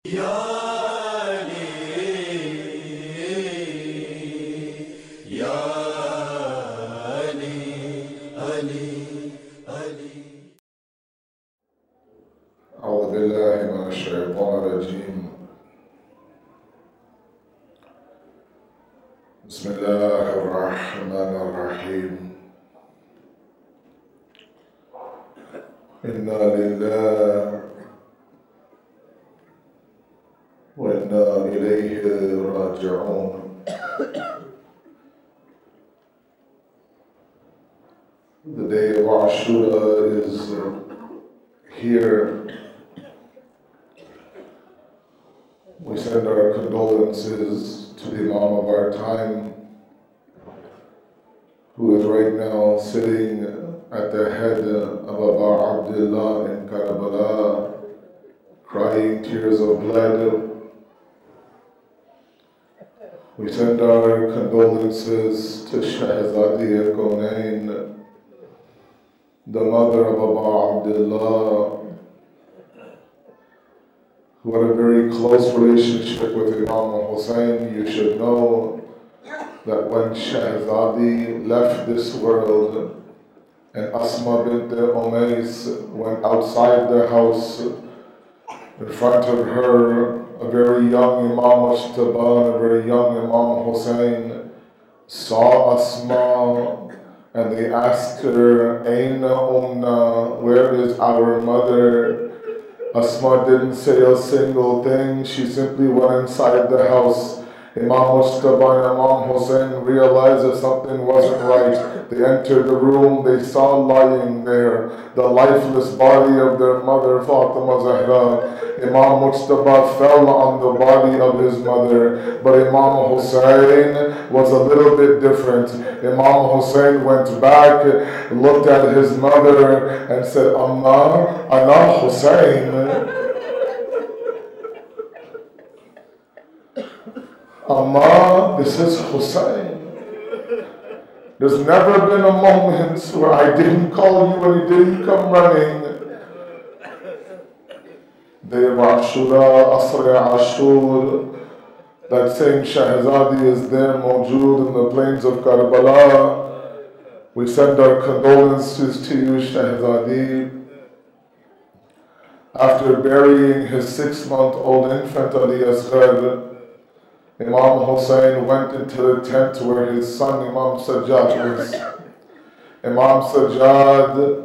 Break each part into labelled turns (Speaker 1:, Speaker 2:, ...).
Speaker 1: Ya Ali, Ya Ali, Ali, Ali.
Speaker 2: أعوذ بالله من الشيطان الرجيم. بسم الله الرحمن الرحيم. إنا لله وإنا إليه راجعون. The day of Ashura is here. We send our condolences to the Imam of our time, who is right now sitting at the head of Abu Abdullah in Karbala, crying tears of blood. We send our condolences to Shahzadi al-Kawnain, the mother of Abu Abdullah, who had a very close relationship with Imam Hussein. You should know that when Shahzadi left this world and Asma bint Umays went outside the house, in front of her a very young Imam Ashtaban, a very young Imam Hussein, saw Asma and they asked her, Aina Umna, where is our mother? Asma didn't say a single thing. She simply went inside the house. Imam Mustafa and Imam Hussein realized that something wasn't right. They entered the room. They saw lying there the lifeless body of their mother, Fatima Zahra. Imam Mustafa fell on the body of his mother, but Imam Hussein was a little bit different. Imam Hussein went back, looked at his mother and said, Amma, Ana Hussein. Amma, this is Hussein. There's never been a moment where I didn't call you and you didn't come running. Day of Ashura, Asr Ashur, that same Shahzadi is there, Mawjood in the plains of Karbala. We send our condolences to you, Shahzadi. After burying his 6-month-old infant Ali Asghar, Imam Hussein went into the tent where his son Imam Sajjad was. Imam Sajjad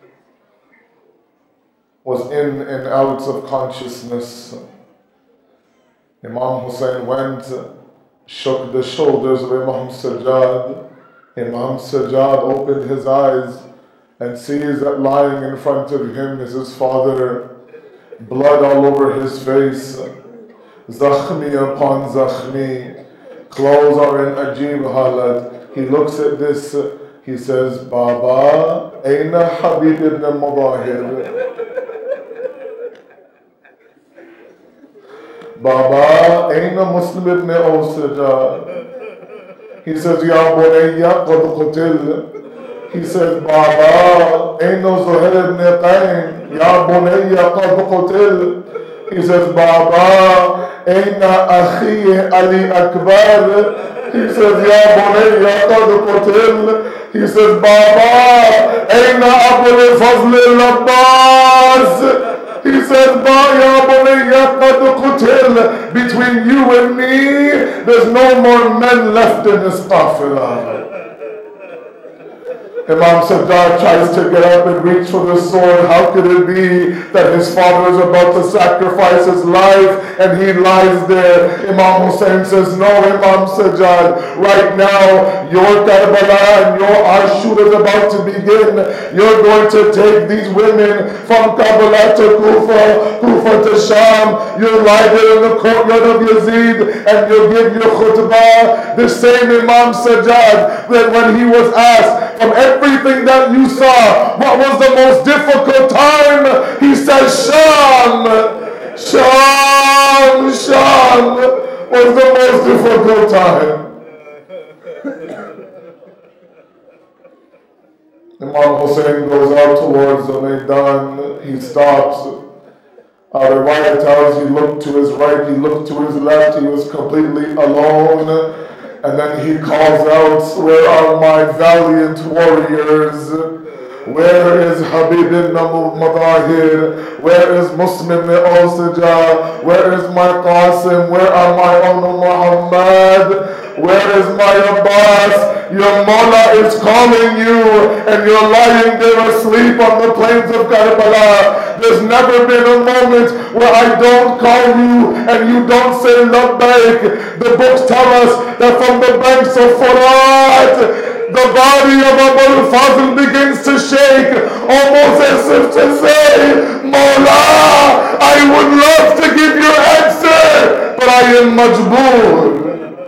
Speaker 2: was in and out of consciousness. Imam Hussein went, shook the shoulders of Imam Sajjad. Imam Sajjad opened his eyes and sees that lying in front of him is his father, blood all over his face. Zakhmi upon Zakhmi, clothes are in Ajib Halat. He looks at this, he says, Baba, Aina Habib ibn Mubahir. Baba, Aina Muslim ibn Awsaja. He says, Ya Bunayya qad qutil. He says, Baba, Aina Zuhair ibn Qayn. Ya Bunayya qad qutil. He says, Baba, Aina Akhi Ali Akbar. He says, Ya Bunayya qad qutil. He says, Baba, Aina Abul Fazl al-Abbas. He says, Ya Bunayya qad qutil. Between you and me, there's no more men left in this qafila. Imam Sajjad tries to get up and reach for the sword. How could it be that his father is about to sacrifice his life and he lies there? Imam Hussein says, no, Imam Sajjad, right now your Karbala and your Ashura is about to begin. You're going to take these women from Karbala to Kufa, Kufa to Sham. You'll lie there in the courtyard of Yazid and you'll give your khutbah. The same Imam Sajjad that when he was asked, from everything that you saw, what was the most difficult time? He said, Sham was the most difficult time. Imam Hussein goes out towards the Maidan. He stops. Riwayah tells he looked to his right, he looked to his left, he was completely alone. And then he calls out, where are my valiant warriors? Where is Habib ibn Madahir? Where is Muslim ibn Osija? Where is my Qasim? Where are my own Muhammad? Where is my Abbas? Your Mawla is calling you and you're lying there asleep on the plains of Karbala. There's never been a moment where I don't call you and you don't say labbaik. The books tell us that from the banks of Furat, the body of Abu Fazl begins to shake, almost as if to say, Mawla, I would love to give you answer, but I am majboor.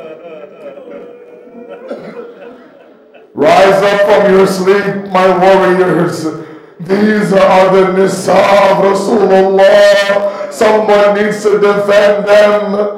Speaker 2: Rise up from your sleep, my warriors. These are the Nisa of Rasulullah. Someone needs to defend them.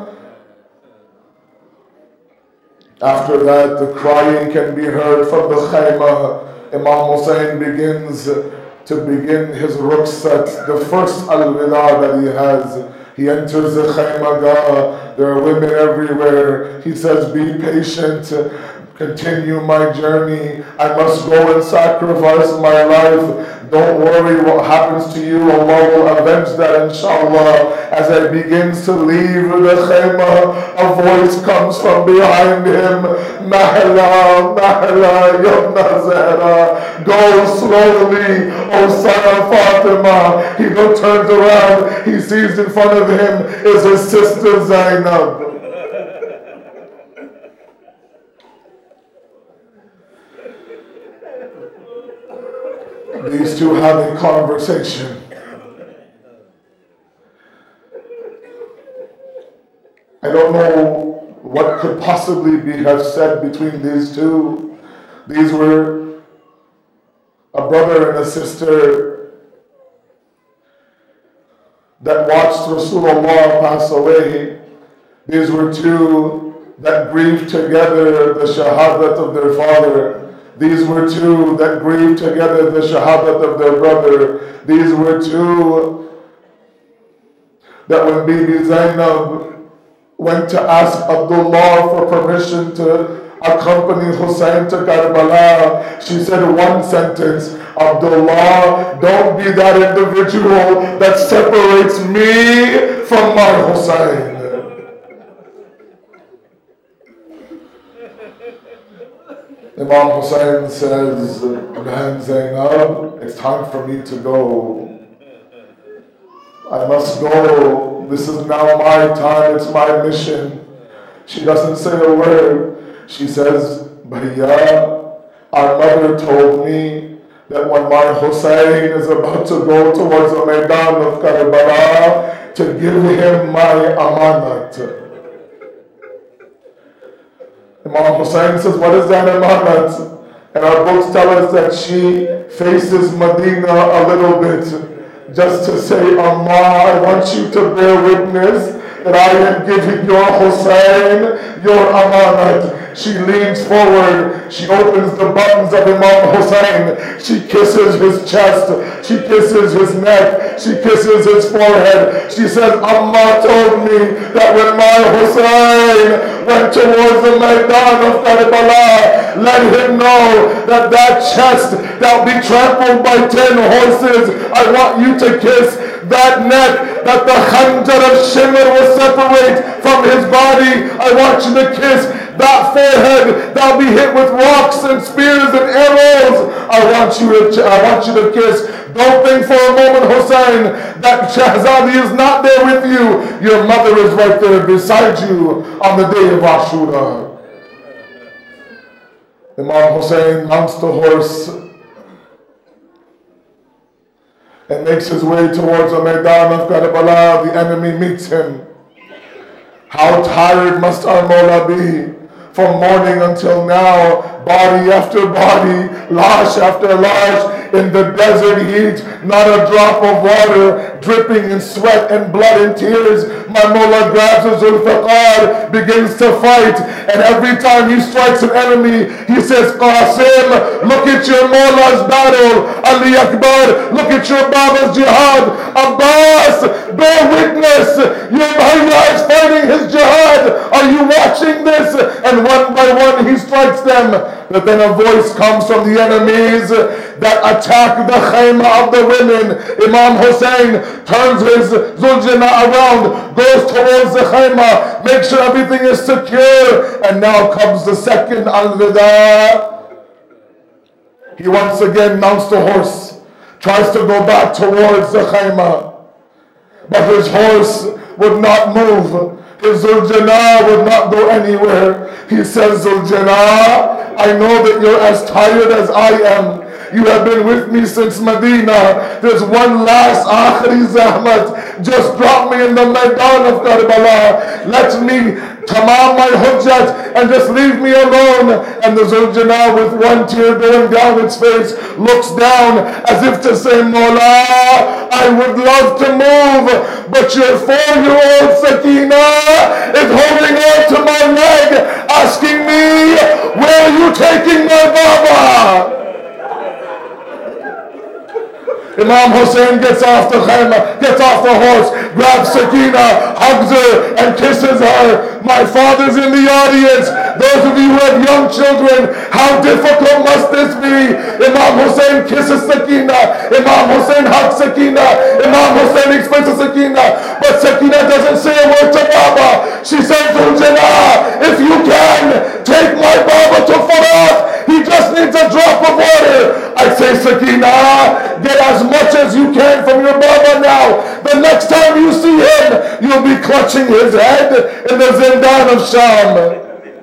Speaker 2: After that, the crying can be heard from the khayma. Imam Hussein begins his rukhsat, the first al-wida that he has. He enters the khayma. There are women everywhere. He says, be patient. Continue my journey. I must go and sacrifice my life. Don't worry what happens to you. Allah will avenge that, inshallah. As I begins to leave the khayma, a voice comes from behind him. Mahla, Mahla, Yabna Zahra. Go slowly, O son of Fatima. He turns around. He sees in front of him is his sister Zainab. These two have a conversation. I don't know what could possibly have said between these two. These were a brother and a sister that watched Rasulullah pass away. These were two that grieved together the shahadat of their father. These were two that grieved together the shahadat of their brother. These were two that when Bibi Zainab went to ask Abdullah for permission to accompany Hussein to Karbala, she said one sentence, Abdullah, don't be that individual that separates me from my Hussein. Imam Hussein says, Man Zainab, it's time for me to go. I must go. This is now my time. It's my mission. She doesn't say a word. She says, Bhaiya, our mother told me that when my Hussein is about to go towards the Maidan of Karbala, to give him my amanat. Imam Hussein says, what is that amanat? And our books tell us that she faces Medina a little bit just to say, Allah, I want you to bear witness that I am giving your Hussein your amanat. She leans forward. She opens the buttons of Imam Hussein. She kisses his chest. She kisses his neck. She kisses his forehead. She says, Allah told me that when my Hussein went towards the Maidan of Karbala, let him know that that chest that will be trampled by 10 horses, I want you to kiss that neck, that the khanjar of Shimr will separate from his body. I want you to kiss that forehead that'll be hit with rocks and spears and arrows. I want you to kiss. Don't think for a moment, Hussein, that Shahzadi is not there with you. Your mother is right there beside you on the day of Ashura. Imam Hussein mounts the horse and makes his way towards the Maidan of Karbala. The enemy meets him. How tired must our Mawla be? From morning until now, body after body, lash after lash, in the desert heat, not a drop of water, dripping in sweat and blood and tears. My mullah grabs his Zulfiqar, begins to fight, and every time he strikes an enemy, he says, Qasim, look at your mullah's battle. Ali Akbar, look at your Baba's jihad. Abbas, bear witness, your Bhaiya is fighting his jihad. Are you watching this? And one by one he strikes them. But then a voice comes from the enemies that attack the khayma of the women. Imam Hussein turns his Zuljana around, goes towards the khayma, makes sure everything is secure. And now comes the second al-Wida. He once again mounts the horse, tries to go back towards the khayma. But his horse would not move. His Zuljana would not go anywhere. He says, Zuljana, I know that you're as tired as I am. You have been with me since Medina. There's one last akhri zahmat. Just drop me in the Maidan of Karbala. Let me tamam my hujjat and just leave me alone. And the Zuljana, with one tear going down its face, looks down as if to say, Mawla, I would love to move, but your 4-year-old Sakina is holding on to my leg, asking me, where are you taking my Baba? Imam Hussein gets off the khayma, gets off the horse, grabs Sakina, hugs her, and kisses her. My father's in the audience. Those of you who have young children, how difficult must this be? Imam Hussein kisses Sakina. Imam Hussein hugs Sakina. Imam Hussein explains to Sakina. But Sakina doesn't say a word to Baba. She says, Zuljana, if you can, take my Baba to Farah. He just needs a drop of water. I say, Sakina, get as much as you can from your Baba now. The next time you see him, you'll be clutching his head in the Zindan of Sham.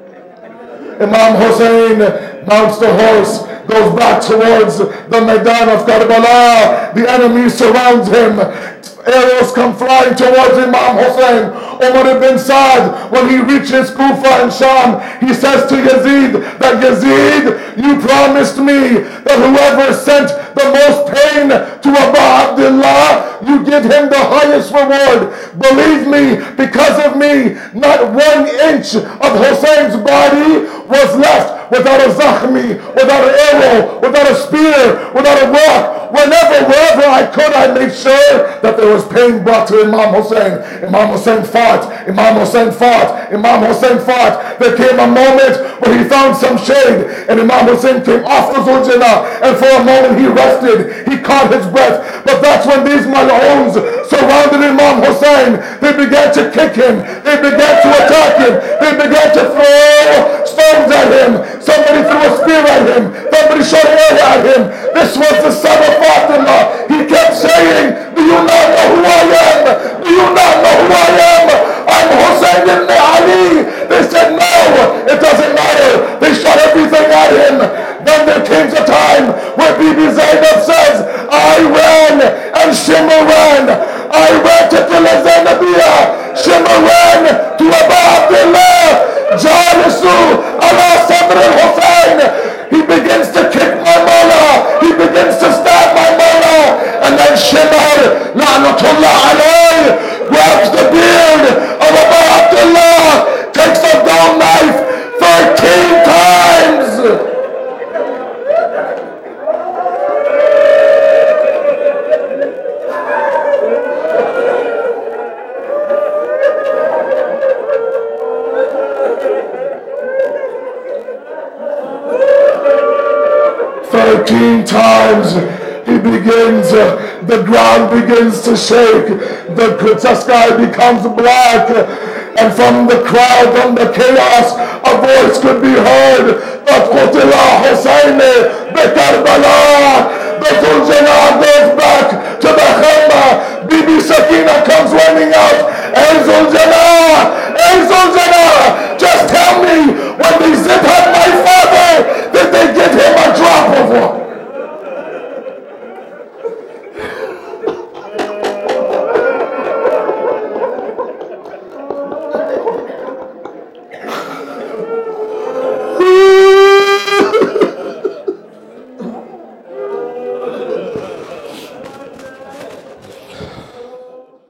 Speaker 2: Imam Hussein mounts the horse, goes back towards the Maidan of Karbala. The enemy surrounds him. Arrows come flying towards Imam Hussein. Umar ibn Saad, when he reaches Kufa and Sham, he says to Yazid that Yazid, you promised me that whoever sent the most pain to Abu Abdullah, you give him the highest reward. Believe me, because of me, not 1 inch of Hussein's body was left without a zakhmi, without an arrow, without a spear, without a rock. Wherever I could, I made sure that there was pain brought to Imam Hussein. Imam Hussein fought. Imam Hussein fought. Imam Hussein fought. There came a moment where he found some shade, and Imam Hussein came off the Zuljana, and for a moment he rested. He caught his breath. But that's when these mal'oons surrounded Imam Hussein. They began to kick him. They began to attack him. They began to throw stones at him. Somebody threw a spear at him. Somebody shot an arrow at him. This was the son of Fatima. He kept saying, do you not know who I am? Do you not know who I am? I'm Hussein ibn Ali. They said, no, it doesn't matter. They shot everything at him. Then there came a time where Bibi Zainab says, I ran and Shimmer ran. I ran to Tila Zainabiyah. Shimmer ran to Abu Abdullah. Jalisu ala Sadr al-Hussein. He begins to kick my mullah. He begins to stab my mullah. And then Shimmer, La'natullah alayh, grabs the beard of Abu Abdullah, takes a dull knife 13 times. Times he begins, the ground begins to shake, the sky becomes black, and from the crowd, from the chaos, a voice could be heard. The Zuljana goes